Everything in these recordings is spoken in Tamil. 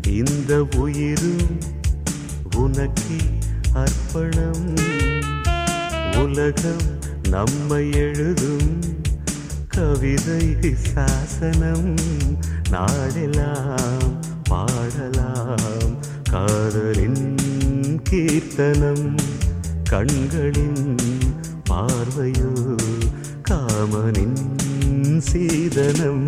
இந்த உயிரும் உனக்கே அர்ப்பணம். உலகம் நம்மை எழுதும் கவிதை சாசனம். நாடெல்லாம் பாடலாம் காதலின் கீர்த்தனம். கண்களின் பார்வையோ காமனின் சீதனம்.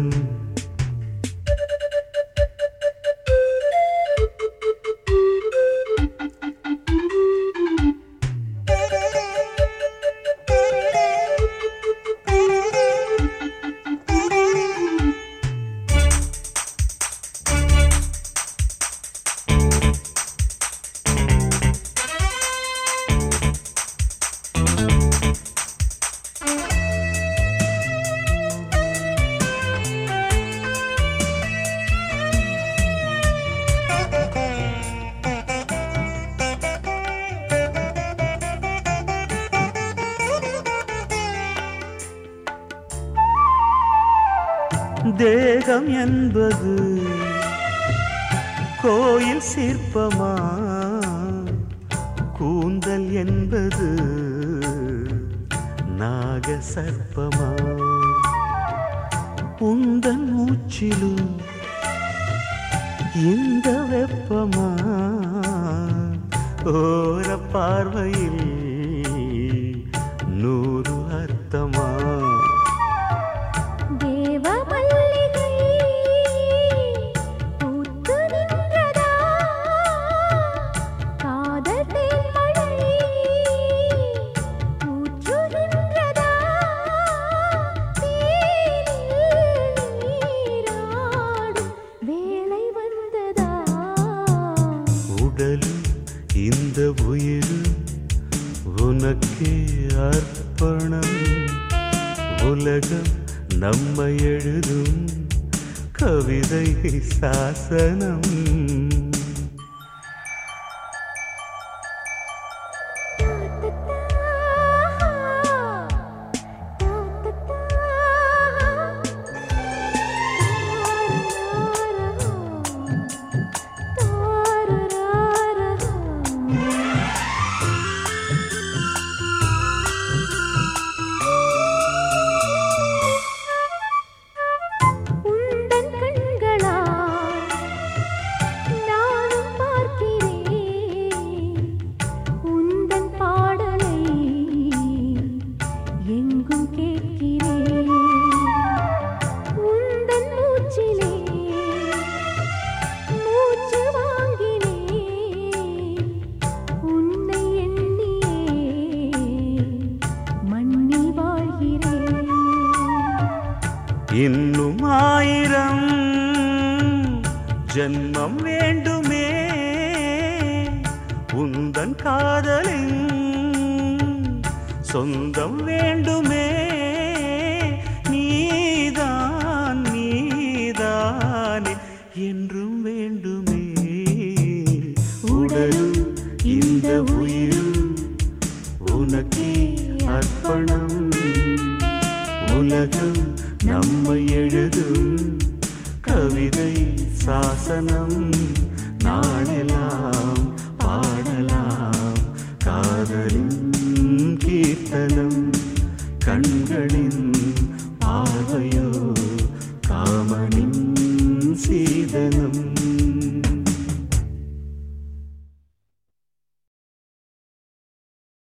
தேகம் என்பது கோயில் சிற்பமா? கூந்தல் என்பது நாக சர்ப்பமா? உந்தன் மூச்சிலும் இந்த வெப்பமா? ஓர பார்வையில் 100 அர்த்தமா? இந்த உயிரும் உனக்கே அர்ப்பணம். உலகம் நம்மை எழுதும் கவிதை சாசனம். இன்னும் 1000 ஜன்மம் வேண்டுமே உந்தன் காதலின் சொந்தம் வேண்டுமே. நீதான் நீதானே என்றும் வேண்டுமே. உடலும் இந்த உயிரும் உனக்கே அர்ப்பணம். உலகம் நம்மை எழுதும் கவிதை சாசனம். நாடெல்லாம் பாடலாம் காதலின் கீர்த்தனம். கண்களின் பார்வையோ காமனின் சீதனம்.